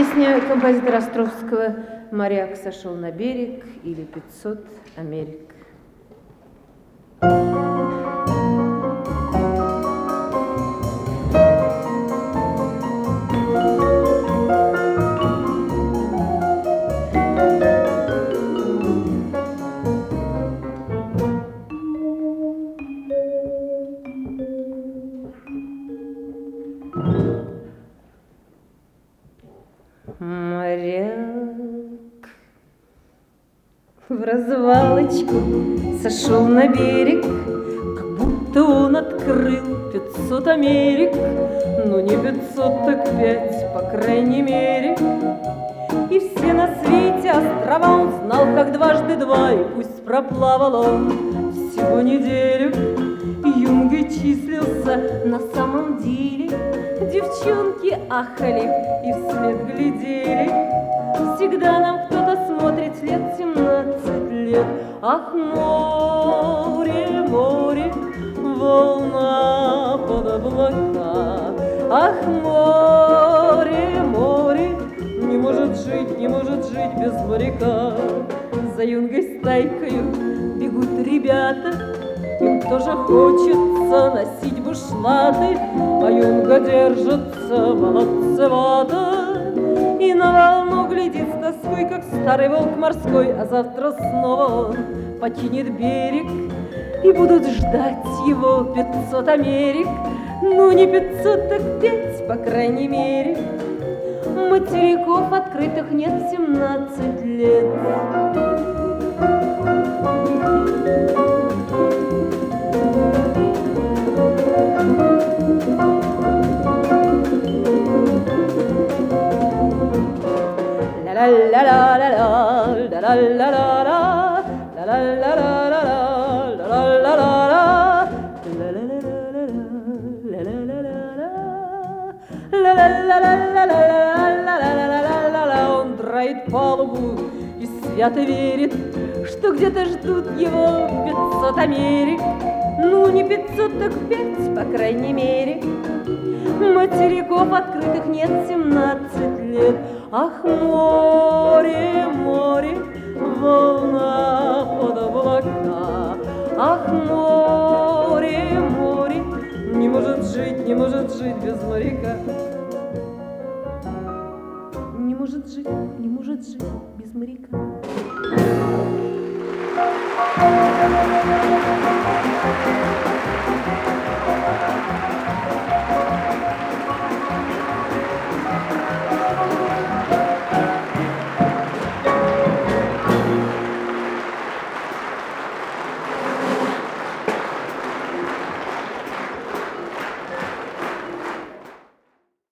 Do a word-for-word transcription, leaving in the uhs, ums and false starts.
Песня композитора Островского «Моряк сошел на берег» или «пятьсот Америк». Моряк в развалочку сошел на берег, как будто он открыл пятьсот Америк. Ну не пятьсот, так пять, по крайней мере. И все на свете острова он знал, как дважды два, и пусть проплавал он всего неделю, юнгой числился на самом деле. Девчонки ахали и вслед глядели. Всегда нам кто-то смотрит лет семнадцать лет. Ах, море, море, волна под облака. Ах, море, море, не может жить, не может жить без моряка. За юнгой стайкою бегут ребята, им тоже хочется носить бушлаты, а юнга держится молодцевато и на волну глядит с тоской, как старый волк морской. А завтра снова он покинет берег, и будут ждать его пятьсот Америк. Ну не пятьсот, так пять, по крайней мере. Материков открытых нет в семнадцать лет. Он драит палубу и свято верит, что где-то ждут его пятьсот Америк. Ну не пятьсот, так пять, по крайней мере. Материков открытых нет семнадцать лет. Ах, море, море, волна под облака. Ах, море, море, не может жить, не может жить без моряка. Не может жить, не может жить без моряка.